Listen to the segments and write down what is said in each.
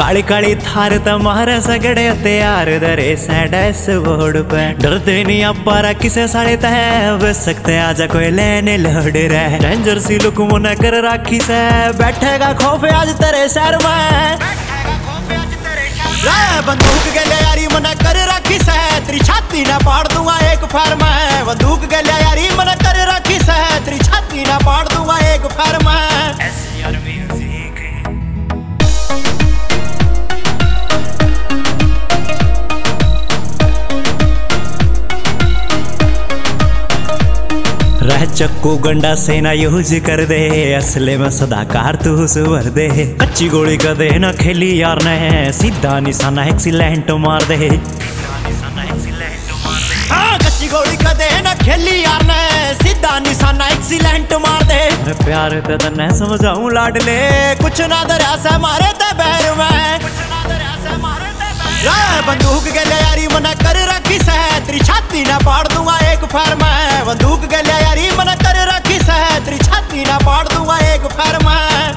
काली काली थार तुम्हारे सगड़े तैयार दरे सैडस बोर्ड पे डरते नहीं अपारा किसे साड़े तह बस सकते आजा कोई लेने लड़ रहे डेंजर सी लुक मुने कर राखी से बैठेगा खौफ आज तेरे शहर में बंदूक गले यारी मना कर राखी से तेरी छाती ना पाड़ दूंगा एक फार में बंदूक गले यारी मना कर राखी से तेरी छाती ना पाड़ दूंगा एक फार में रह चक्कू गंडा सेना यूज कर दे असले में सदा कारतूस भर दे कच्ची गोली का दे ना खेली यार ने सीधा निशाना एक्सीलेंट मार दे कच्ची गोली का दे ना खेली यार ने सीधा निशाना एक्सीलेंट मार दे प्यार ते तन्ने समझाऊं लाडले कुछ ना दरिया से मारे ते बैर में बंदूक गले यारी मना कर राखी से तेरी छाती ना पाड़ दूंगा एक फार में बंदूक गले यारी मना कर राखी से तेरी छाती ना पाड़ दूंगा एक फार में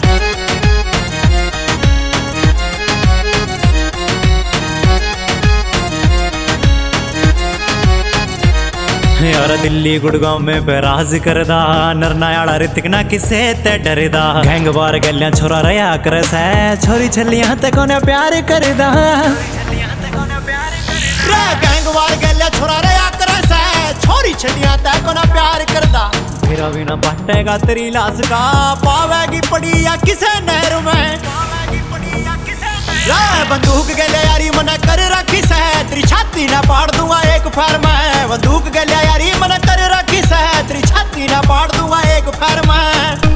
यार दिल्ली गुड़गांव में बेराज करदा नरनायाड़ा ऋतिक ना किसे ते डरदा गैंग बार गलियां छोरा रया कर से छोरी छलियां ते कोने प्यार करदा गैंग बार गलियां छोरा रया कर से छोरी छलियां ते कोने प्यार करदा मेरा भी ना बटेगा तेरी लाश का पावेगी पड़ी या किसे नहर में बंदूक गले यारी मना कर राखी से तेरी छाती ना पाड़ दूंगा एक फार में बंदूक गले यारी मना कर राखी से तेरी छाती ना पाड़ दूंगा एक फार में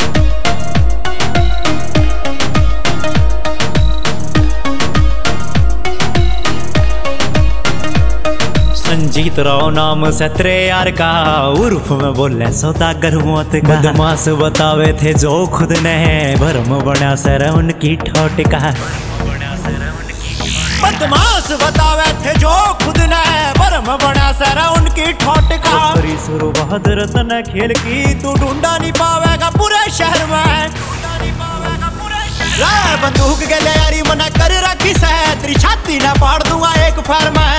संजीत राव नाम से तेरे यार का उर्फ में बोले सौदागर मौत का बदमाश बतावे थे जो खुद ने भरम बना सर उनकी ठोट का बदमाश बतावे थे जो खुद ने भरम बना सर उनकी ठोट का शुरू बहादुर तन खेल की तू ढूंढा नहीं पावेगा पूरे शहर में बंदूक गले यारी मना कर राखी से तेरी छाती ना पाड़ दूंगा एक फार में